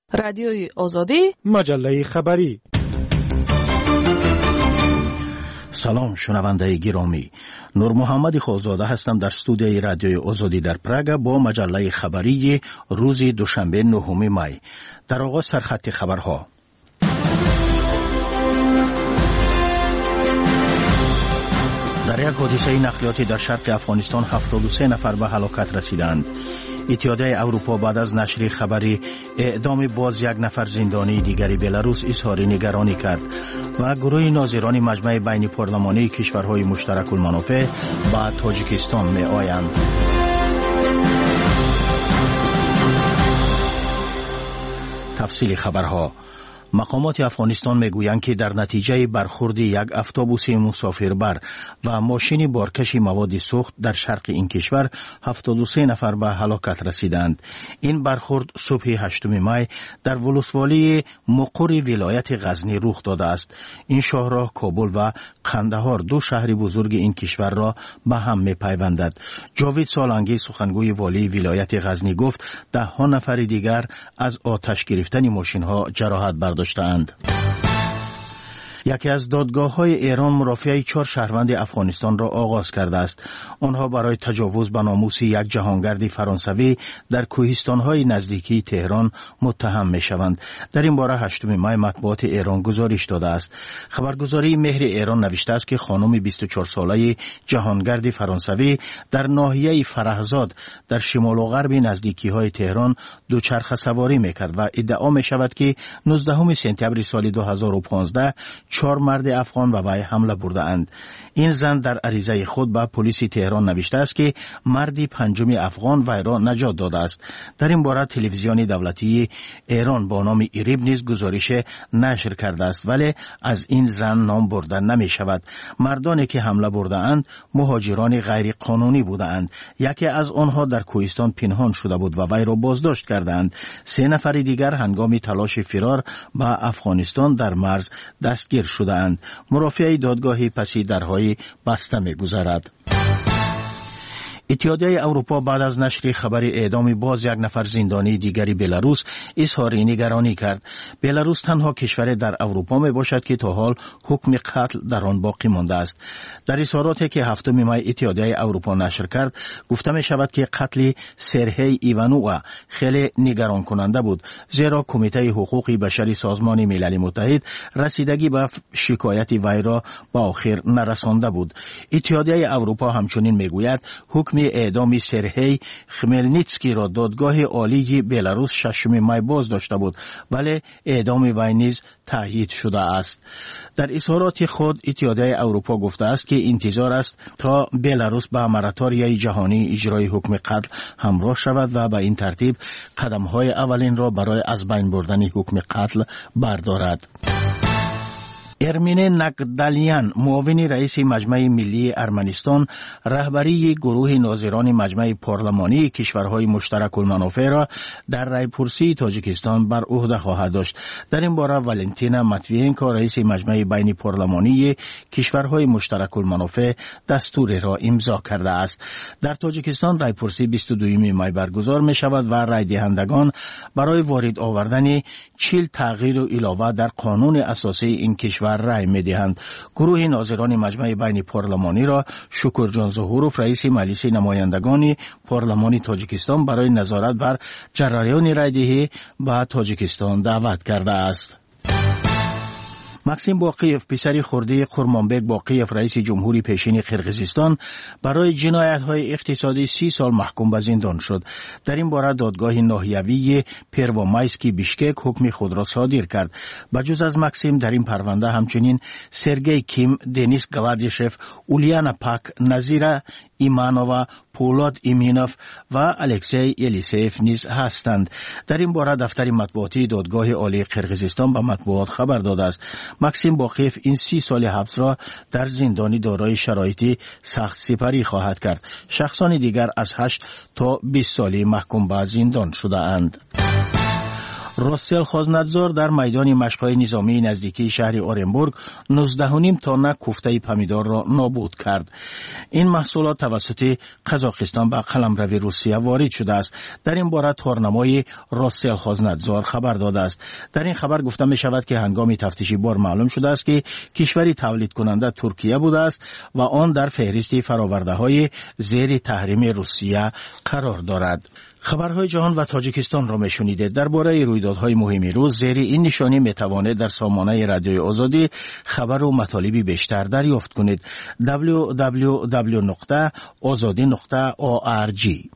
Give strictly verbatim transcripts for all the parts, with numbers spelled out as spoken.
رادیوی آزادی، مجله خبری. سلام شنونده گرامی، نور محمد خالزاده هستم در استودیوی رادیوی آزادی در پراگ با مجله خبری روز دوشنبه نهم می. در آغاز سرخط خبرها. در یک حادثه نقلیاتی در شرق افغانستان هفتاد و سه نفر به هلاکت رسیدند. اتحادیه اروپا بعد از نشر خبری اعدام باز یک نفر زندانی دیگری بلاروس اظهار نگرانی کرد و گروه ناظران مجمع بین پارلمانی کشورهای مشترک المنافع به تاجیکستان می آیند. تفصیل خبرها. مقامات افغانستان میگویند که در نتیجه برخورد یک اتوبوس مسافربر و ماشین بارکش مواد سوخت در شرق این کشور هفتاد و سه نفر به هلاکت رسیدند. این برخورد صبح هشتم می در ولسوالی مقر ولایت غزنی رخ داده است. این شاهراه کابل و قندهار دو شهر بزرگ این کشور را به هم میپیوندد. جاوید سالنگی سخنگوی والی ولایت غزنی گفت ده ها نفر دیگر از آتش گرفتن ماشین ها جراحت برداشتند. داشتند. یکی از دادگاه‌های ایران مرافعه چهار شهروند افغانستان را آغاز کرده است. آنها برای تجاوز به ناموس یک جهانگرد فرانسوی در کوهستان‌های نزدیکی تهران متهم می‌شوند. در این باره هشتم می مطبوعات ایران گزارش داده است. خبرگزاری مهر ایران نوشته است که خانم بیست و چهار ساله جهانگرد فرانسوی در ناحیه فرهزاد در شمال و غرب نزدیکی‌های تهران دوچرخه سواری می‌کرد و ادعا می‌شود که نوزدهم سپتامبر سال دو هزار و پانزده چهار مرد افغان به وی حمله بردند. این زن در عریضه خود به پلیس تهران نوشته است که مردی پنجم افغان وی را نجات داده است. در این باره تلویزیون دولتی ایران با نام ایریب نیز گزارش نشر کرده است، ولی از این زن نام برده نمی شود. مردانی که حمله برده اند مهاجران غیر قانونی بودند. یکی از آنها در کوهستان پنهان شده بود و وی را بازداشت کردند. سه نفر دیگر هنگام تلاش فرار به افغانستان در مرز دستگیر شده‌اند. مرافعه دادگاهی پسی درهای بسته می‌گذارد. اتحادیه اروپا بعد از نشر خبر اعدام باز یک نفر زندانی دیگری بلاروس اظهار نگرانی کرد. بلاروس تنها کشور در اروپا می باشد که تا حال حکم قتل در آن باقی مانده است. در اظهاراتی که هفتم می اتحادیه اروپا نشر کرد گفته می شود که قتل سرهی ایوانووا خیلی نگران کننده بود، زیرا کمیته حقوق بشری سازمان ملل متحد رسیدگی به شکایت وی را به آخر نرسانده بود. اتحادیه اروپا همچنین می گوید حکم اعدام سرهی خملنیتسکی را دادگاه عالی بلاروس ششم می باز داشته بود، ولی اعدام وی نیز تایید شده است. در اظهارات خود اتحادیه اروپا گفته است که انتظار است تا بلاروس به مراتوریای جهانی اجرای حکم قتل همراه شود و به این ترتیب قدم‌های اولین را برای از بین بردن حکم قتل بردارد. ارمین نقدلیان معاون رئیس مجمع ملی ارمنستان رهبری گروه ناظران مجمع پارلمانی کشورهای مشترک المنافع را در رایپورسی تاجیکستان بر عهده خواهد داشت. در این باره والنتینا ماتویینکو رئیس مجمع بین پارلمانی کشورهای مشترک المنافع دستور را امضا کرده است. در تاجیکستان رایپورسی بیست و دوم می برگزار می شود و رای دهندگان برای وارد آوردن چهل تغییر و علاوه در قانون اساسی این کشور رای می دهند. گروه ناظران مجمع بین پارلمانی را شکرجان ظهوروف رئیس مجلس نمایندگان پارلمان تاجیکستان برای نظارت بر جریان رایدهی به تاجیکستان دعوت کرده است. مکسیم باقیف پسر خرده قرمانبک باقیف رئیس جمهوری پیشین قرقیزستان برای جنایت‌های اقتصادی سی سال محکوم به زندان شد. در این باره دادگاه ناحیوی پروامایسکی بیشکک حکم خود را صادر کرد. بجز از مکسیم در این پرونده همچنین سرگئی کیم، دنیس گلادیشف، اولیانا پاک، نظیره ایمانووا، پولاد ایمینوف و الکسی الیسیف نیز هستند. در این باره دفتر مطبوعاتی دادگاه عالی قرقیزستان به مطبوعات خبر داده است. مکسیم باقیف این سی سال حبس را در زندانی دارای شرایطی سخت سپری خواهد کرد. شخصان دیگر از هشت تا بیست سالی محکوم به زندان شده اند. راسل خازندزار در میدان مشق‌های نظامی نزدیکی شهر اورنبورگ نوزده و نیم تن کوفته پمیدار را نابود کرد. این محصولات توسط قزاقستان به قلمرو روسیه وارد شده است. در این باره تورنمای راسل خازندزار خبر داده است. در این خبر گفته می شود که هنگام تفتیشی بار معلوم شده است که کشوری تولید کننده ترکیه بوده است و آن در فهرست فراورده های زیر تحریم روسیه قرار دارد. خبرهای جهان و تاجیکستان را میشنیده. درباره رویدادهای مهم روز زیر این نشانی میتوانید در سامانه رادیوی آزادی خبر و مطالبی بیشتر دریافت کنید. دبلیو دبلیو دبلیو نقطه آزادی نقطه او آر جی.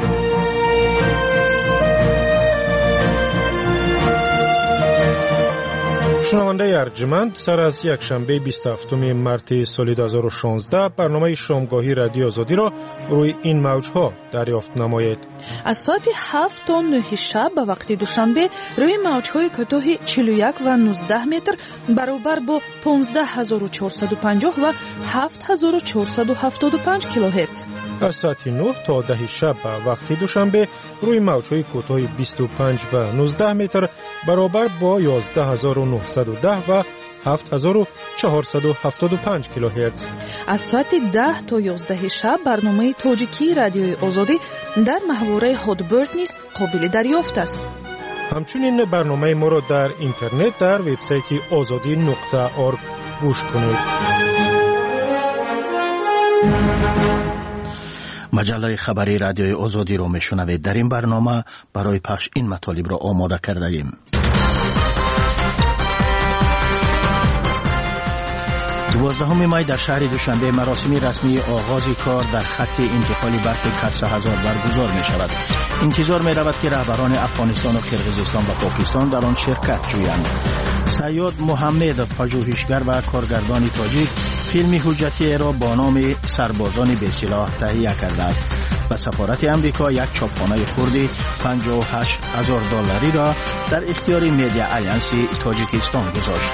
شنونده ارجمند، سر از یک شنبه بیست و هفتم مارس سال دو هزار و شانزده برنامه شامگاهی رادیو آزادی را روی این موجها دریافت نمایید. از ساعت هفت تا نه شب به وقت دوشنبه روی موجهای کوتاه چهل و یک و نوزده متر برابر با پانزده هزار و چهارصد و پنجاه و هفت هزار و چهارصد و هفتاد و پنج کیلوهرتز. از ساعت نه تا ده شب به وقت دوشنبه روی موجهای کوتاه بیست و پنج و نوزده متر برابر با یازده هزار و نهصد و ده و هفت هزار و چهارصد و هفتاد و پنج کیلوهرتز. از ساعت ده تا یازده شب برنامه تاجیکی رادیوی آزادی در محوره هادبرد نیز قابل دریافت است. همچنین برنامه ما را در اینترنت در وبسایت آزادی نقطه اورگ گوش کنید. مجله خبری رادیوی آزادی را میشنوید. در این برنامه برای پخش این مطالب را آماده کرده ایم. دوازدهم می در شهر دوشنبه مراسم رسمی آغاز کار در خط انتقال برق کسر هزار برگزار می شود. انتظار می رود که رهبران افغانستان و کرغیزستان و پاکستان در آن شرکت جویند. سیاد محمد پژوهشگر و کارگردان تاجیک فیلم حجتی را با نام سربازان بی سلاح تهیه کرده است و سفارت امریکا یک چاپخانه خردی پنجاه و هشت هزار دلاری را در اختیار میدیا آلیانس تاجیکستان گذاشت.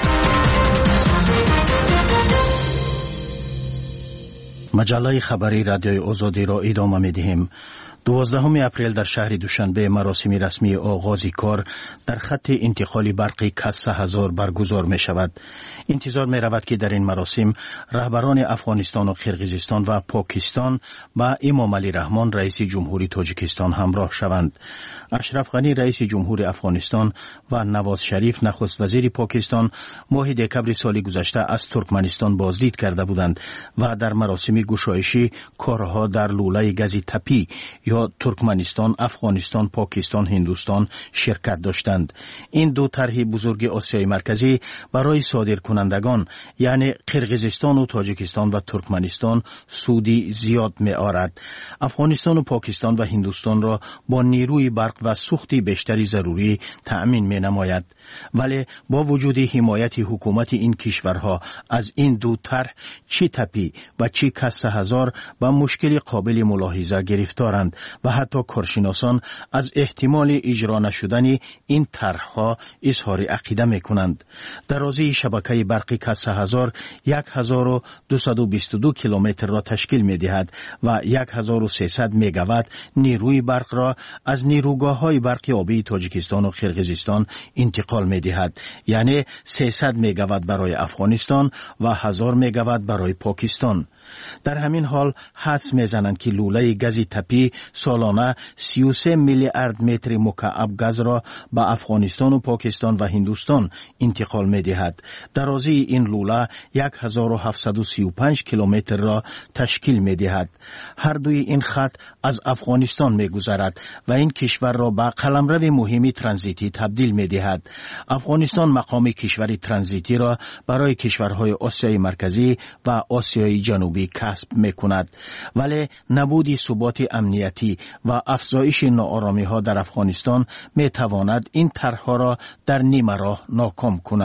مجله خبری رادیوی آزادی را ادامه می‌دهیم. دوازدهم اپریل در شهر دوشنبه مراسم رسمی آغاز کار در خط انتقال برقی کسر هزار برگزار می شود. انتظار می رود که در این مراسم رهبران افغانستان و کرغیزستان و پاکستان با امام علی رحمان رئیس جمهوری تاجیکستان همراه شوند. اشرف غنی رئیس جمهور افغانستان و نواز شریف نخست وزیر پاکستان ماه دکمبر سال گذشته از ترکمنستان بازدید کرده بودند و در مراسم گشایشی کارها در لوله گاز تپی یا ترکمنستان، افغانستان، پاکستان، هندوستان شرکت داشتند. این دو طرح بزرگ آسیای مرکزی برای صادرکنندگان یعنی قرقیزستان و تاجیکستان و ترکمنستان سودی زیاد می آورد. افغانستان و پاکستان و هندوستان را با نیروی برق و سوخت بیشتری ضروری تأمین می نماید. ولی با وجود حمایت حکومت این کشورها از این دو طرح چی تپی و چی کسر هزار و مشکل قابل ملاحظه گرفتارند و حتی کارشناسان از احتمال اجرا نشدن این طرحها اظهار عقیده می کنند. درازی شبکه برقی کسر هزار یک هزار و دویست و بیست و دو کیلومتر را تشکیل می دهد و یک هزار و سیصد مگاوات نیروی برق را از نیروگاه های برقی آبی تاجیکستان و کرغیزستان انتقال می دهد، یعنی سیصد مگاوات برای افغانستان و هزار مگاوات برای پاکستان. در همین حال حدس میزنند که لوله گاز تپی سالانه سی و سه میلیارد متر مکعب گاز را به افغانستان و پاکستان و هندوستان انتقال می دهد. درازی این لوله هزار و هفتصد و سی و پنج کیلومتر را تشکیل می دهد. هر دوی این خط از افغانستان می گذرد و این کشور را به قلمرو مهمی ترانزیتی تبدیل می دهد. افغانستان مقام کشور ترانزیتی را برای کشورهای آسیای مرکزی و آسیای جنوبی کسب می کند، ولی نبود ثبات امنیتی و افزایش ناآرامی ها در افغانستان می تواند این طرحها را در نیمه راه ناکام کند.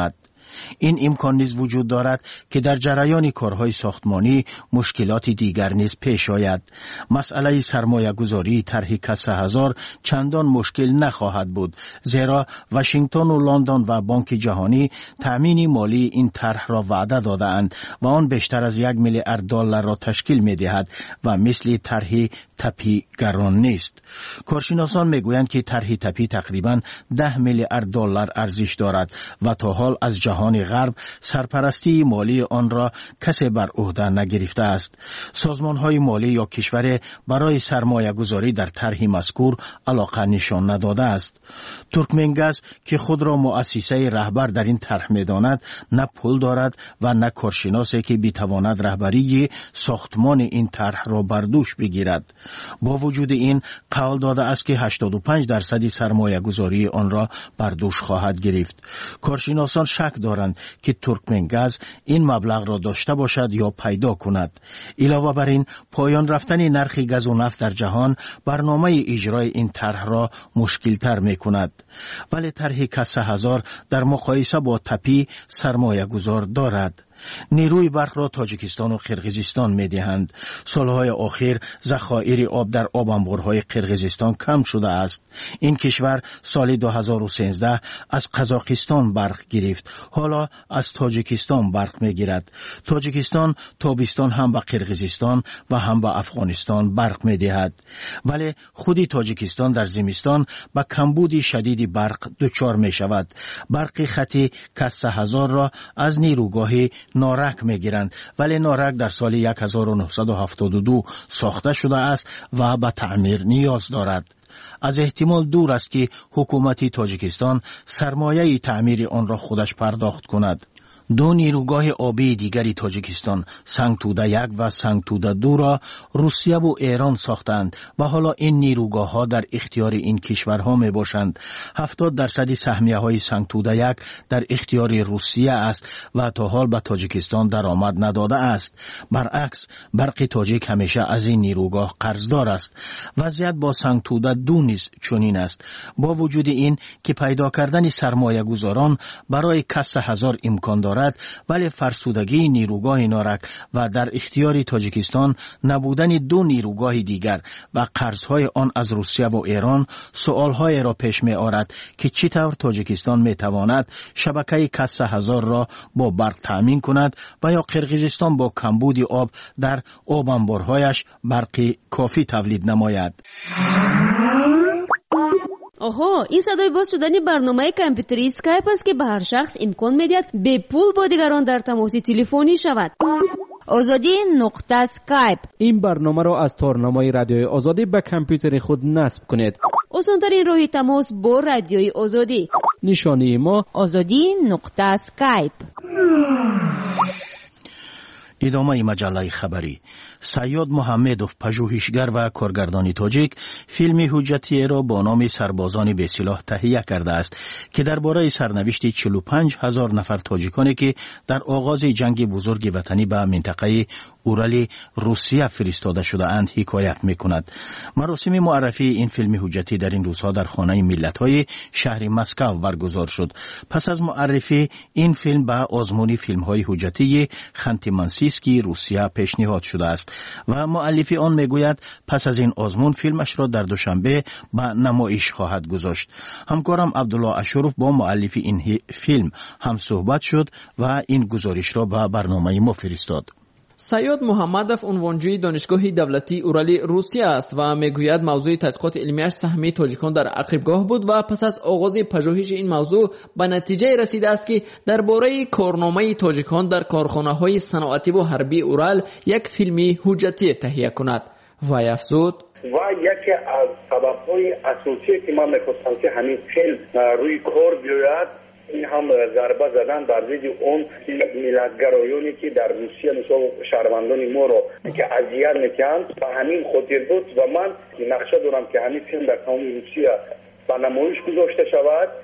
این امکان نیز وجود دارد که در جریان کارهای ساختمانی مشکلات دیگر نیز پیش آید. مسئله سرمایه گذاری طرح کسه هزار چندان مشکل نخواهد بود، زیرا واشنگتن و لندن و بانک جهانی تامین مالی این طرح را وعده داده‌اند و آن بیشتر از یک میلیارد دلار را تشکیل می‌دهد و مثل طرح تپی گران نیست. کارشناسان میگویند که طرح تپی تقریباً ده میلیارد دلار ارزش دارد و تا حال از جهان غرب سرپرستی مالی آن را کسی بر عهده نگرفته است. سازمان‌های مالی یا کشور برای سرمایه گذاری در طرح مذکور علاقه نشان نداده است. ترکمنگاز که خود را مؤسسه رهبر در این طرح می‌داند، نه پول دارد و نه کارشناسی که بتواند رهبری ساختمان این طرح را بر دوش بگیرد. با وجود این قول داده است که هشتاد و پنج درصد سرمایه گذاری آن را بر دوش خواهد گرفت. کارشناسان شک دارند که ترکمنگاز این مبلغ را داشته باشد یا پیدا کند. علاوه بر این پایان رفتن نرخ گاز و نفت در جهان برنامه اجرای این طرح را مشکل تر می کند. ولی طرح کسه هزار در مقایسه با تپی سرمایه گذار دارد. نیروی برق را تاجیکستان و قرقیزستان می دهند. سالهای اخیر ذخایر آب در آب انبارهای قرقیزستان کم شده است. این کشور سال دو هزار و سیزده از قزاقستان برق گرفت، حالا از تاجیکستان برق می گیرد. تاجیکستان تابستان هم به قرقیزستان و هم به افغانستان برق می دهد، ولی خودی تاجیکستان در زمستان به کمبود شدید برق دچار می شود. برق خطی کسه هزار را از نیروگاه نارک می گیرند، ولی نارک در سال هزار و نهصد و هفتاد و دو ساخته شده است و به تعمیر نیاز دارد. از احتمال دور است که حکومت تاجیکستان سرمایه تعمیر آن را خودش پرداخت کند. دو نیروگاه آبی دیگری تاجیکستان، سنگتوده یک و سنگتوده دو را روسیه و ایران ساختند و حالا این نیروگاه ها در اختیار این کشورها می باشند. هفتاد درصد سهمیه های سنگتوده یک در اختیار روسیه است و تا حال به تاجیکستان درآمد نداده است. برعکس برق تاجیک همیشه از این نیروگاه قرضدار است. وضعیت با سنگتوده دو نیز چنین است. با وجود این که پیدا کردن سرمایه گذاران برای کسه هزار امکان دارد، ولی فرسودگی نیروگاه نارک و در اختیار تاجیکستان نبودن دو نیروگاه دیگر و قرضهای آن از روسیه و ایران سوالهای را پیش می آورد که چطور تاجیکستان می تواند شبکه کسه هزار را با برق تامین کند و یا قرقیزستان با کمبود آب در آب انبارهایش برق کافی تولید نماید. آها، این صدای باز شدن برنامه کامپیوتری اسکایپ است که به هر شخص امکان می‌دهد به پول با دیگران در تماس تلفنی شود. آزادی نقطه اسکایپ. این برنامه را از تارنمای رادیوی آزادی به کامپیوتر خود نصب کنید. آسان‌ترین راه تماس با رادیوی آزادی. نشانی ما آزادی نقطه اسکایپ. ادامه مجله خبری. سیاد محمدوف، پژوهشگر و کارگردان تاجیک، فیلم حجتی را با نام سربازان به سلاح تهیه کرده است که درباره سرنوشت چهل و پنج هزار نفر تاجیکانی که در آغاز جنگ بزرگ وطنی به منطقه اورال روسیه فرستاده شده اند حکایت می‌کند. مراسم معرفی این فیلم حجتی در این روزها در خانه ملت‌های شهر مسکو برگزار شد. پس از معرفی این فیلم به آزمون فیلم‌های حجتی خانتی-مانسیسکی روسیه پیشنهاد شده است و مؤلف آن میگوید پس از این آزمون فیلمش را در دوشنبه به نمایش خواهد گذاشت. همکارم عبدالله اشرف با مؤلف این فیلم هم صحبت شد و این گزارش را به برنامه ما فرستاد. سیاد محمدوف عنوانجوی دانشگاه دولتی اورال روسیه است و میگوید موضوع تحقیقات علمیش سهم تاجیکان در عقبگاه بود و پس از آغاز پژوهش این موضوع به نتیجه رسیده است که درباره کارنامه تاجیکان در کارخانه‌های صنعتی و حربی اورال یک فیلم حجتی تهیه کند. و افزود و یکی از سبب‌های اساسی که من می‌خواستم که همین فیلم روی کار بیاید این هم ضربه زدن بر ضد اون ملت‌گرایانی که در روسیه مثلا شهروندان ما رو که اذیت میکنند و همین خاطر بود و من نقشه دارم که همین فیلم در تمام روسیه به نمایش گذاشته شود.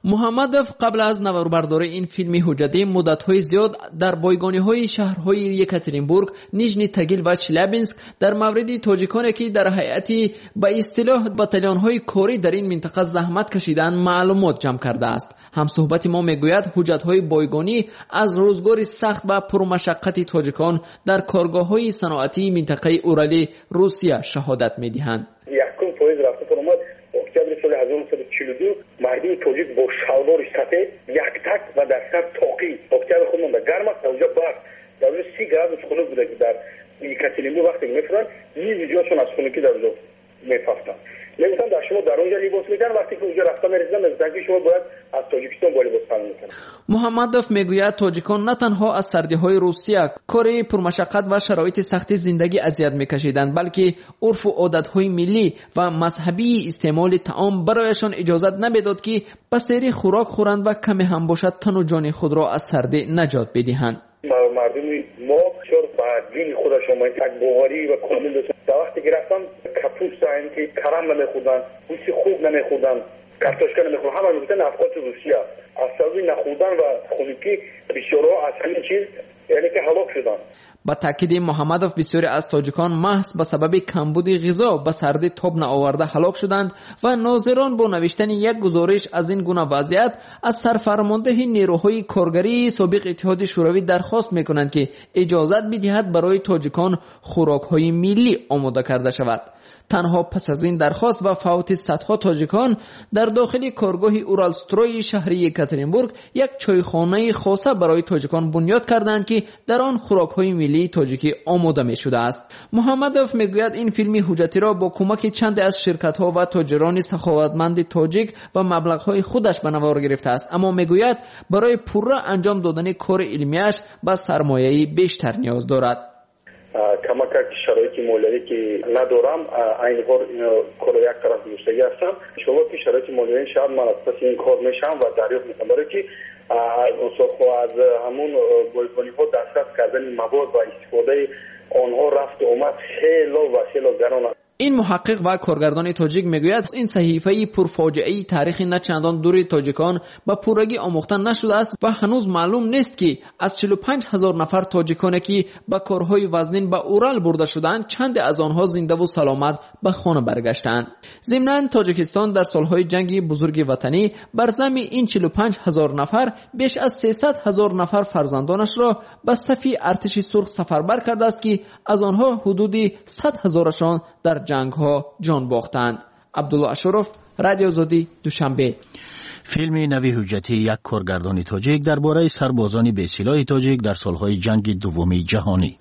محمدов قبل از نواربرداری این فیلم حجتی مدت‌های زیاد در بایگانی‌های شهرهای یکاترینبورگ، نیژنی تاگیل و چلابینسک در مورد تاجیکانی که در هیئتی به اصطلاح باتالون‌های کوری در این منطقه زحمت کشیدن معلومات جمع کرده است. همصحبت ما میگوید حجت‌های بایگانی از روزگار سخت و پرمشقت تاجیکان در کارگاه‌های صنعتی منطقه اورالی روسیه شهادت می‌دهند. یکم پاییز رفته فرمود اکتبر سال هزار و نهصد و چهل و دو مردم تاجیک با شلوار سفید یک تک و در سر تاقی اکتبر خودمون در گرم است. اونجا برد در اونجا سی گرم خنک بوده که در یکاترینبورگ وقتی میفرن یه ویدیوشون از خنکی در اونجا میپفتن. نمیتونم در شما در اونجا لباس میدن وقتی که اونجا رفتن میرسیدن از که شما باید از تاجیکستان با لباس تن میکنن. محمدов میگوید تاجیکان نه تنها از سردی‌های روسیه، کار پرمشقت و شرایط سخت زندگی اذیت میکشیدند، بلکه عرف و عادت‌های ملی و مذهبی استعمال طعام برایشان اجازه نمیداد که به سری خوراک خورند و کمی هم باشد تن و جان خود را از سردی نجات بدهند. مردم ما چور با دین خودشون یک بواری و کامل داشتن. در وقتی که رفتن کپوست این که کرم نمیخوردن، گوشت خوب نمیخوردن، کارتوشکا نمیخوردن، همه میگفتن افغان روسیه. از سبب نخوردن و خنکی بسیارها از همین چیز یعنی که هلاک شدن. با تاکید محمدов بسیاری از تاجیکان محض به سبب کمبود غذا به سردی تاب نآورده هلاک شدند و ناظران با نوشتن یک گزارش از این گونه وضعیت از سرفرمانده نیروهای کارگری سابق اتحاد شوروی درخواست میکنند که اجازت بدهد برای تاجیکان خوراک‌های ملی آماده کرده شود. تنها پس از این درخواست و فوت صدها تاجیکان در داخل کارگاه اورالستروی شهر یکاترینبورگ یک چایخانه خاصه برای تاجیکان بنیاد کردند که در آن خوراک‌های ملی تاجیکی آماده می‌شده است. محمدов میگوید این فیلم حجتی را با کمک چند از شرکت‌ها و تاجران سخاوتمند تاجیک و مبلغ‌های خودش به نوار گرفته است، اما میگوید برای پورا انجام دادن کار علمیش به سرمایه‌ای بیشتر نیاز دارد. کمک شرایط مالیاتی که ندارم این کار کار یک طرف مشتری هستم. شما که شرایط مالیاتی شب من از پس این کار میشم و دریافت میکنم برای که از همون بایگانی ها دسترس کردن مواد و استفاده آنها رفت و آمد خیلی و خیلی گران است. این محقق و کارگردان تاجیک میگوید این صحیفه پرفاجعه تاریخی نه چندان دور تاجیکان به پورگی آموخته نشده است و هنوز معلوم نیست که از چهل و پنج هزار نفر تاجیکانی که با کارهای وزنین به اورال برده شدند چند از آنها زنده و سلامت به خانه برگشتند. ضمناً تاجیکستان در سالهای جنگ بزرگ وطنی بر ضمن این چهل و پنج هزار نفر بیش از سیصد هزار نفر فرزندانش را به صف ارتش سرخ سفربر کرده است که از آنها حدود صد هزارشان در جنگ ها جان باختند. عبدالله اشرف، رادیو آزادی، دوشنبه. فیلم نوی حجتی یک کارگردان تاجیک درباره سربازان بی‌سلاح تاجیک در سالهای جنگ دوم جهانی.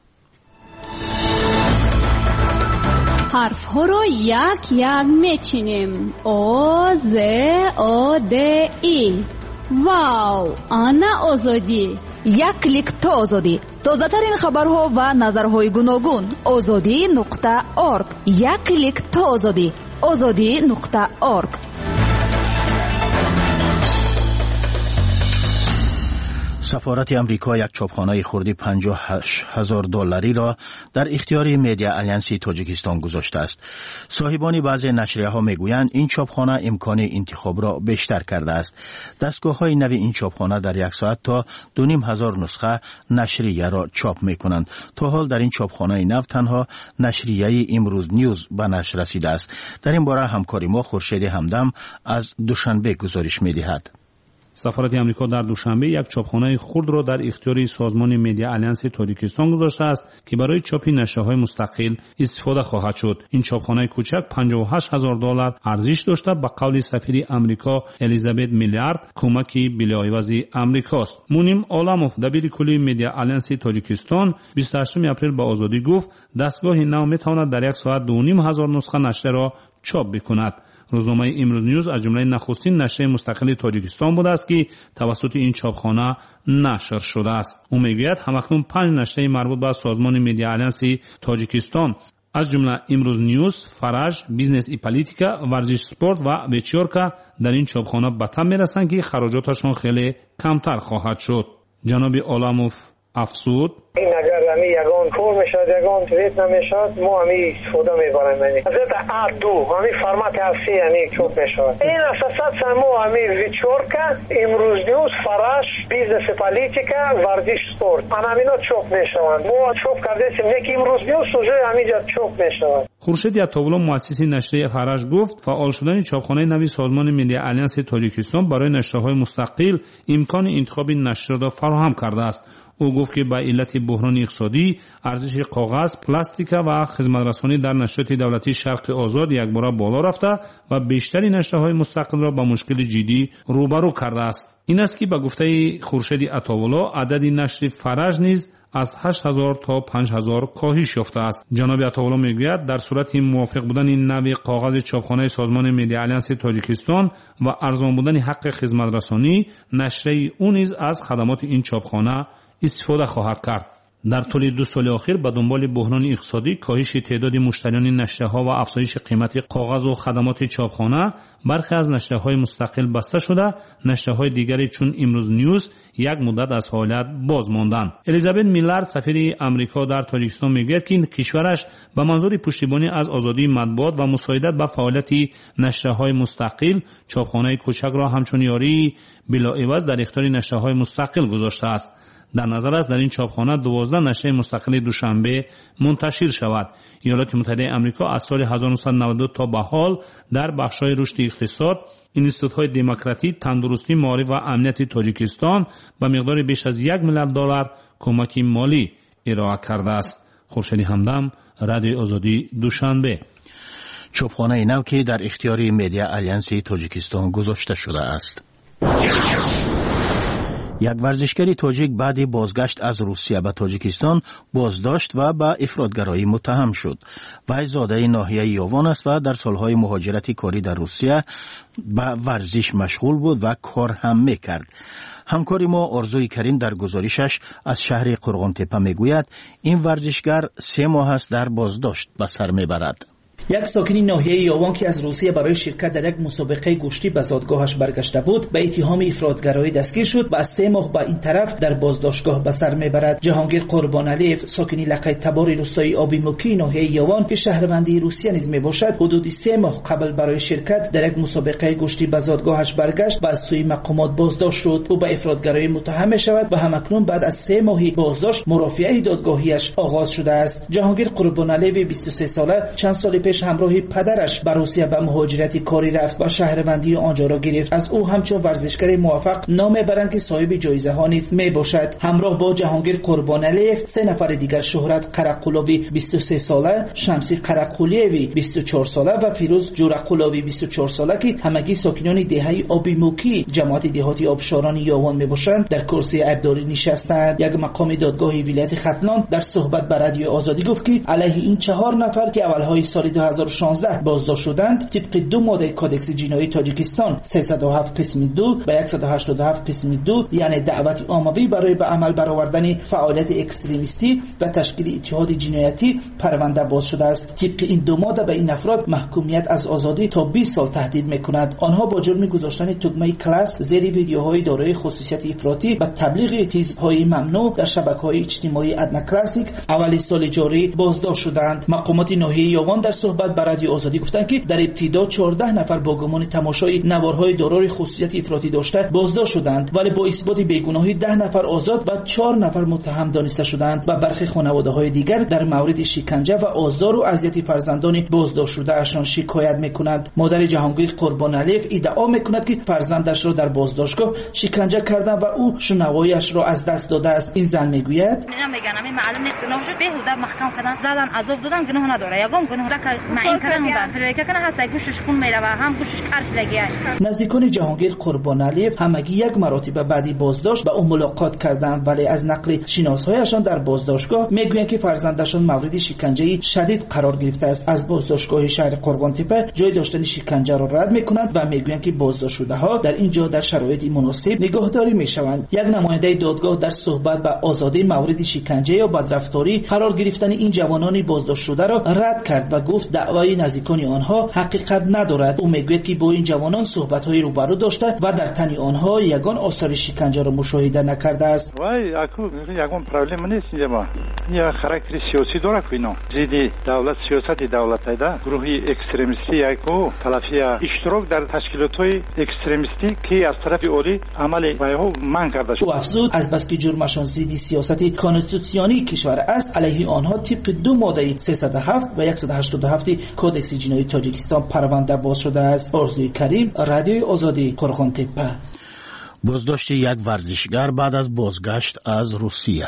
حرف ها رو یک یک میچینیم. او ز او د ای. واو، آنا آزادی. یک کلیک تا آزادی. تازه ترین خبرها و نظرهای گوناگون. آزادی نقطه اورگ. یک کلیک تا آزادی. آزادی نقطه اورگ. سفارت امریکا یک چاپخانه خردی پنجاه و هشت هزار دلاری را در اختیار مدیا آلینس تاجیکستان گذاشته است. صاحبان بعضی نشریه‌ها میگویند این چاپخانه امکان انتخاب را بیشتر کرده است. دستگاه‌های نوی این چاپخانه در یک ساعت تا دو نیم هزار نسخه نشریه را چاپ می‌کنند. تا حال در این چاپخانه نو تنها نشریه امروز نیوز به نشر رسیده است. در این باره همکاری ما خورشید همدم از دوشنبه گزارش می‌دهد. سفارت آمریکا در دوشنبه یک چاپخانه خرد را در اختیار سازمان مدیا آلینس تاجیکستان گذاشته است که برای چاپ نشریه‌های مستقل استفاده خواهد شد. این چاپخانه کوچک پنجاه و هشت هزار دلار ارزش داشته. به قول سفیر آمریکا الیزابت میلیارد کمک بلاعوض آمریکاست. مونیم عالموف دبیر کلی مدیا آلینس تاجیکستان بیست و هشتم اپریل به آزادی گفت دستگاه نو میتواند در یک ساعت دو نیم هزار نسخه نشریه را چاپ بکند. روزنامه امروز نیوز از جمله نخستین نشریه مستقل تاجیکستان بوده است که توسط این چاپخانه نشر شده است. او میگوید همکنون پنج نشریه مربوط به سازمان مدیا آلینس تاجیکستان از جمله امروز نیوز، فرج، بیزنس ای پالیتیکا، ورزش سپورت و وچیورکا در این چاپخانه به تم میرسند که خراجاتشان خیلی کمتر خواهد شد. جناب عالموف افسود این اگر امی یگان کور میشد یگان تویت نمیشد ما امی استفاده میبریم. یعنی از ا دو امی فرمت هستی یعنی چوب میشود. این اساسات سمو امی ویچورکا امروز نیوز فراش بیزنس پالیتیکا ورزش سپورت من امینا چوب میشوند. ما چوب کردیم یک امروز نیوز سوژه همینجا چوب میشود. خورشید عطاالله مؤسس نشریه فرش گفت فعال شدن چاپخانه نوی سازمان ملی آلیانس تاجیکستان برای نشریه‌های مستقل امکان انتخاب نشریه را فراهم کرده است. او گفت که به علت بحران اقتصادی ارزش کاغذ، پلاستیک و خدمت‌رسانی در نشریات دولتی شرق آزاد یکباره بالا رفته و بیشتری نشریه‌های مستقل را با مشکل جدی روبرو کرده است. این است که به گفته خورشید عطاالله عدد نشر فرج نیز از هشت هزار تا پنج هزار کاهش یافته است. جناب عطاالله میگوید در صورت موافق بودن این نوع کاغذ چاپخانه سازمان ملی آلیانس تاجیکستان و ارزان بودن حق خدمت‌رسانی، نشریه او نیز از خدمات این چاپخانه استفاده خواهد کرد. در طول دو سال اخیر به دنبال بحران اقتصادی، کاهش تعداد مشتریان نشریه‌ها و افزایش قیمت کاغذ و خدمات چاپخانه، برخی از نشریه‌های مستقل بسته شده، نشریه‌های دیگری چون امروز نیوز یک مدت از فعالیت باز ماندند. الیزابت میلر سفیر آمریکا در تاجیکستان میگوید که این کشورش به منظور پشتیبانی از آزادی مطبوعات و مساعدت به فعالیت نشریه‌های مستقل، چاپخانه کوچک را همچون یاری بلاعوض در اختیار نشریه‌های مستقل گذاشته است. در نظر است در این چاپخانه دوازده نشریه مستقل دوشنبه منتشر شود. ایالات متحده آمریکا از سال هزار و نهصد و نود و دو تا به حال در بخش‌های رشد اقتصاد، اینستیتوت‌های دموکراتی، تندرستی، معارف و امنیت تاجیکستان به مقدار بیش از یک میلیارد دلار کمک مالی ارائه کرده است. خورشید همدم، رادیو آزادی، دوشنبه. چاپخانه نو که در اختیار مدیا آلیانس تاجیکستان گذاشته شده است. یک ورزشکار تاجیک بعد بازگشت از روسیه به تاجیکستان بازداشت و به افراطگرایی متهم شد. وی زاده ناحیه یاوان است و در سالهای مهاجرت کاری در روسیه به ورزش مشغول بود و کار هم میکرد. همکاری ما آرزوی کریم در گزارشش از شهر قرغانتپه میگوید این ورزشگر سه ماه است در بازداشت به سر میبرد. یک ساکن ناحیه یاوان که از روسیه برای شرکت در یک مسابقه گشتی به زادگاهش برگشته بود به اتهام افراطگرایی دستگیر شد و از سه ماه به این طرف در بازداشتگاه به سر میبرد. جهانگیر قربانعلیف ساکن لقه تبار روستای آبیموکی ناحیه یاوان که شهروندی روسیه نیز میباشد حدود سه ماه قبل برای شرکت در یک مسابقه گشتی به زادگاهش برگشت و از سوی مقامات بازداشت شد. او به افراطگرایی متهم میشود و همکنون بعد از سه ماهی بازداشت مرافعه دادگاهیش آغاز شده است. جهانگیر قربانعلیف بیست و سه ساله چند سال پیش همراه پدرش به روسیه به مهاجرت کاری رفت و شهروندی آنجا را گرفت. از او همچون ورزشکار موفق نام برند که صاحب جایزه ها نیز می باشد. همراه با جهانگیر قربانعلیف سه نفر دیگر شهرت قرقلوی بیست و سه ساله، شمسی قرقلیوی بیست و چهار ساله و فیروز جورقلوی بیست و چهار ساله که همگی ساکنان دهه آبیموکی جماعت دهاتی آبشاران یاوان می باشند در کرسی عبداری نشستند. یک مقام دادگاه ولایت ختلان در صحبت با رادیو آزادی گفت که علیه این چهار نفر که اولهای سال دو هزار و شانزده بازداشت شدند طبق دو ماده کادکس جنایی تاجیکستان سیصد و هفت قسم دو و صد و هشتاد و هفت قسم دو یعنی دعوت عاموی برای به عمل برآوردن فعالیت اکستریمیستی و تشکیل اتحاد جنایتی پرونده باز شده است. طبق این دو ماده به این افراد محکومیت از آزادی تا بیست سال تهدید میکند. آنها با جرم گذاشتن تگمه کلاس زیر ویدیوهای دارای خصوصیت افراطی و تبلیغ حزب‌های ممنوع در شبکه‌های اجتماعی ادنا کلاسیک اول سال جاری بازداشت شدند. مقامات ناحیه یاوان در صحبت با رادیو آزادی گفتند که در ابتدا چهارده نفر با گمان تماشای نوارهای دارای خصوصیت افراطی داشته بازداشت شدند ولی با اثبات بیگناهی ده نفر آزاد و چهار نفر متهم دانسته شدند و برخی خانواده‌های دیگر در مورد شکنجه و آزار و اذیت فرزندان بازداشت شده اشان شکایت می‌کنند. مادر جهانگیر قربانعلیف ادعا می‌کند که فرزندش را در بازداشتگاه شکنجه کردند و او شنواییش را از دست داده است. این زن میگوید میگم میگن همین معلوم نیست گناهش بهوده محکم کردن زدن عذاب دادن گناه نداره یگام گناه را معین کردن فکر کنه هست گوشش خون میره و هم گوشش قرص لگیه. نزدیکان جهانگیر قربانعلیف همگی یک مراتب بعدی بازداشت با او ملاقات کردند ولی از نقل شناسایشان در بازداشتگاه میگویند که فرزندشان مورد شکنجه شدید قرار گرفته است. از بازداشتگاه شهر قرغانتپه جای داشتن شکنجه را رد میکنند و میگویند که بازداشت شده ها در اینجا در شرایط مناسب نگهداری میشوند. یک نماینده دادگاه در صحبت با آزادی مورد شکنجه یا بدرفتاری قرار گرفتن این جوانان بازداشت شده را رد کرد و گفت گفت دعوای نزدیکان آنها حقیقت ندارد. او میگوید که با این جوانان صحبت‌های روبرو داشته و در تن آنها یگان آثار شکنجه را مشاهده نکرده است. وای اكو یگان پرابلم نیست اینجا. یا خاراکتر سیاسی داره که اینا زیدی دولت سیاست دولت ایده گروهی اکستریمیستی یکو تلافی اشتراک در تشکیلات‌های اکستریمیستی که از طرف اولی عمل وایو من کرده شد. او افزود از بس که جرمشان زیدی سیاست کانستیتوسیونی کشور است علیه آنها طبق دو ماده سیصد و هفت و صد و هشتاد و هفت کدکس جنایی تاجیکستان پرونده باز شده است. آرزوی کریم، رادیوی آزادی، قرغان تپه. بازداشت یک ورزشگر بعد از بازگشت از روسیه.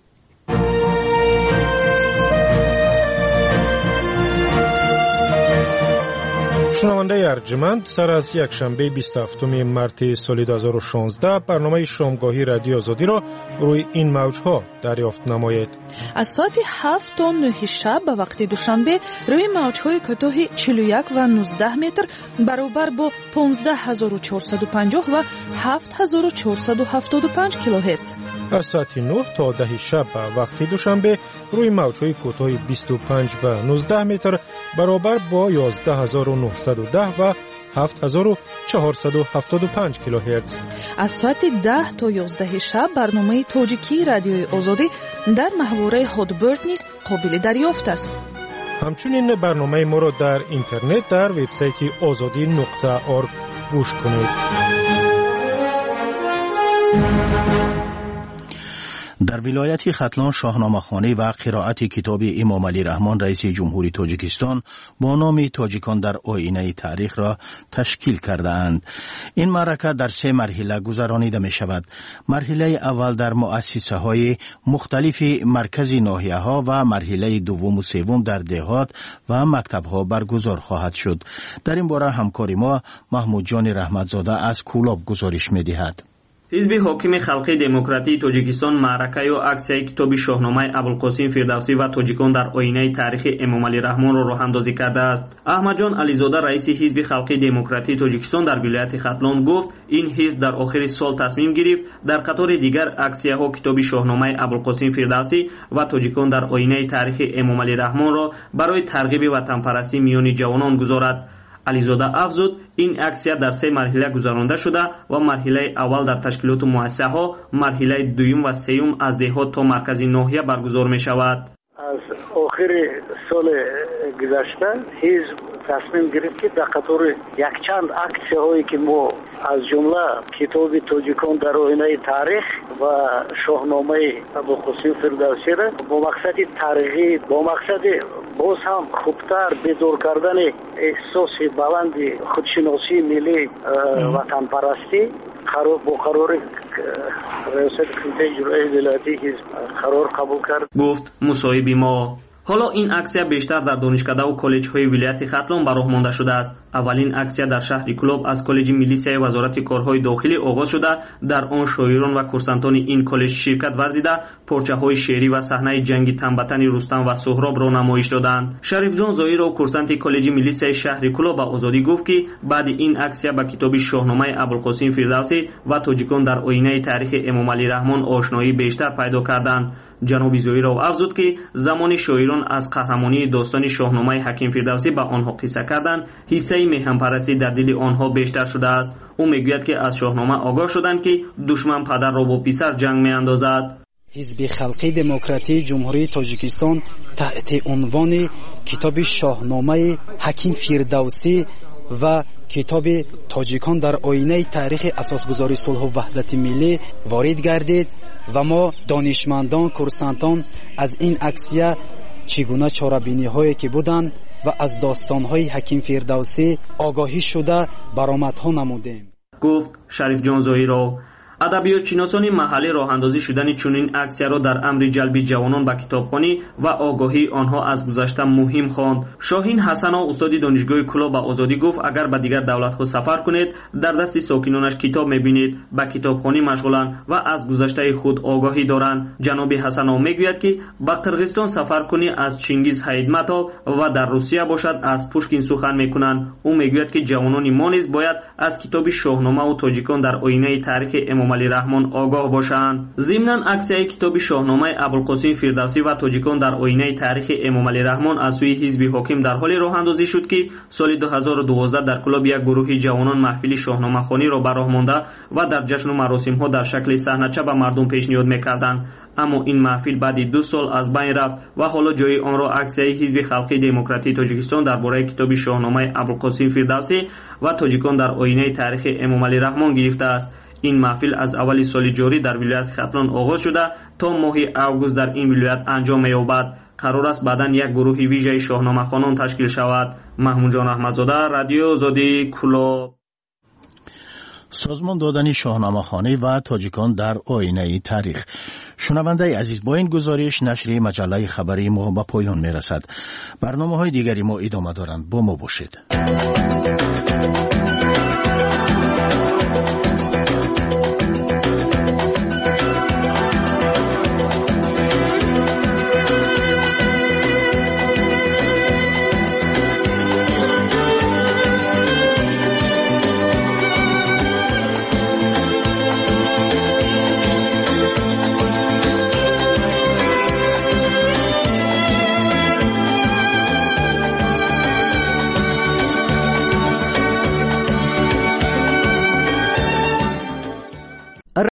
شنونده ارجمند، سر از یک شنبه بیست و هفتم مارس سال دو هزار و شانزده برنامه شامگاهی رادیو آزادی را روی این موجها دریافت نمایید. از ساعت هفت تا نه شب به وقت دوشنبه روی موجهای کوتاه چهل و یک و نوزده متر برابر با پانزده هزار و چهارصد و پنجاه و هفت هزار و چهارصد و هفتاد و پنج کیلوهرتز. از ساعت نه تا ده شب به وقت دوشنبه روی موجهای کوتاه بیست و پنج و نوزده متر برابر با یازده هزار و نهصد و ده و هفت هزار و چهارصد و هفتاد و پنج کیلوهرتز. از ساعت ده تا یازده شب برنامه تاجیکی رادیوی آزادی در محوره هادبرد نیز قابل دریافت است. همچنین برنامه ما را در اینترنت در وبسایت آزادی نقطه اورگ گوش کنید. در ولایت ختلان شاهنامه‌خوانی و قرائت کتاب امام علی رحمان رئیس جمهوری تاجیکستان با نام تاجیکان در آینه تاریخ را تشکیل کرده اند. این معرکه در سه مرحله گذرانیده می شود. مرحله اول در مؤسسه های مختلف مرکزی ناحیه ها و مرحله دوم و سوم در دهات و مکتب ها برگزار خواهد شد. در این باره همکار ما محمود جان رحمتزاده از کولاب گزارش می دهد. حزب حاکم خلقی دموکراتی تاجیکستان معرکه و اکسیای کتاب شاهنامه ابوالقاسم فردوسی و تاجیکان در آینه تاریخ امام علی رحمان را راه اندازی کرده است. احمد جان علیزاده رئیس حزب خلقی دموکراتی تاجیکستان در ولایت ختلان گفت این حزب در آخر سال تصمیم گرفت در قطار دیگر اکسیاها کتاب شاهنامه ابوالقاسم فردوسی و تاجیکان در آینه تاریخ امام علی رحمان را برای ترغیب وطن پرستی میان جوانان گذارد. علیزاده افزود این اکسیا در سه مرحله گذرانده شده و مرحله اول در تشکیلات مؤسسه ها، مرحله دوم و سوم از دهات تا مرکز ناحیه برگزار می شود. از آخر سال گذشته حزب تصمیم گرفت که در قطار یک چند اکسیه هایی که ما از جمله کتاب تاجیکان در آینه تاریخ و شاهنامه ابوالقاسم فردوسی را با مقصد ترغیب، با مقصد باز هم خوبتر بیدار کردن احساس بلند خودشناسی ملی وطن پرستی قرار با قرار ریاست کمیته اجرایی ولایتی حزب قرار قبول کرد. گفت مصاحب ما. حالا این اکسیا بیشتر در دانشکده و کالج های ولایت ختلان به راه مانده شده است. اولین اکسیا در شهر کلوب از کالج میلیسیای وزارت کارهای داخلی آغاز شده. در آن شاعران و کورسانتان این کالج شرکت ورزیده پارچه های شعری و صحنه جنگ تنبتن رستم و سهراب را نمایش دادند. شریف جان زاهیر و کورسانت کالج میلیسیای شهر کلوب به آزادی گفت که بعد این اکسیا با کتاب شاهنامه ابوالقاسم فردوسی و تاجیکان در آینه تاریخ امام علی رحمان آشنایی بیشتر پیدا کردند. جناب زاهیر افزود که زمان شاعران از قهرمانی داستان شاهنامه حکیم فردوسی به آنها قصه کردند، حصه میهن پرستی در دل آنها بیشتر شده است. او میگوید که از شاهنامه آگاه شدند که دشمن پدر را با پسر جنگ میاندازد. حزب خلقی دموکراتی جمهوری تاجیکستان تحت عنوان کتاب شاهنامه حکیم فردوسی و کتاب تاجیکان در آینه تاریخ اساسگذاری صلح و وحدت ملی وارد گردید و ما دانشمندان کورسانتان از این اکسیه چگونه چاره‌بینی هایی که بودند و از داستان های حکیم فردوسی آگاهی شده برآمدها نمودیم. گفت شریف جان زاهیرو. ادبیات شناسان محلی راه اندازی شدن چنین اکسیا را در امر جلب جوانان به کتابخوانی و آگاهی آنها از گذشته مهم خواند. شاهین حسنا استاد دانشگاه کلاب به آزادی گفت اگر به دیگر دولت‌ها سفر کنید در دست ساکنانش کتاب می‌بینید، به کتابخوانی مشغولند و از گذشته خود آگاهی دارند. جناب حسنا میگوید که به قرغیزستان سفر کنی از چنگیز حیدمتا و در روسیه باشد از پوشکین سخن میکنند. او میگوید که جوانان ما نیز باید از کتاب شاهنامه و تاجیکان در آینه تاریخ امام امامعلی رحمان آگاه باشند. ضمناً عکسیه کتاب شاهنامه ابوالقاسم فردوسی و تاجیکان در آینه تاریخ امامعلی رحمان از سوی حزب حاکم در حال راه اندازی شد که سال دو هزار و دوازده در کلاب یک گروه جوانان محفل شاهنامه خوانی را براه مانده و در جشن و مراسم ها در شکل صحنه‌چه به مردم پیشنهاد می‌کردند. اما این محفل بعد دو سال از بین رفت و حالا جای آن را عکسیه حزب خلقی دموکراتی تاجیکستان درباره کتاب شاهنامه ابوالقاسم فردوسی و تاجیکان در آینه تاریخ امامعلی رحمان گرفته است. این محفل از اول سال جاری در ولایت ختلان آغاز شده تا ماه اوگوست در این ولایت انجام می‌یابد. قرار است بعداً یک گروه ویژه شاهنامه خوانان تشکیل شود. محمود جان احمدزاده، رادیو آزادی، کلاب. سازمان دادن شاهنامه خوانی و تاجیکان در آینه تاریخ. شنونده عزیز، با این گزارش نشر مجله خبری ما به پایان می رسد. برنامه های دیگری ما ادامه دارند. با ما باشید.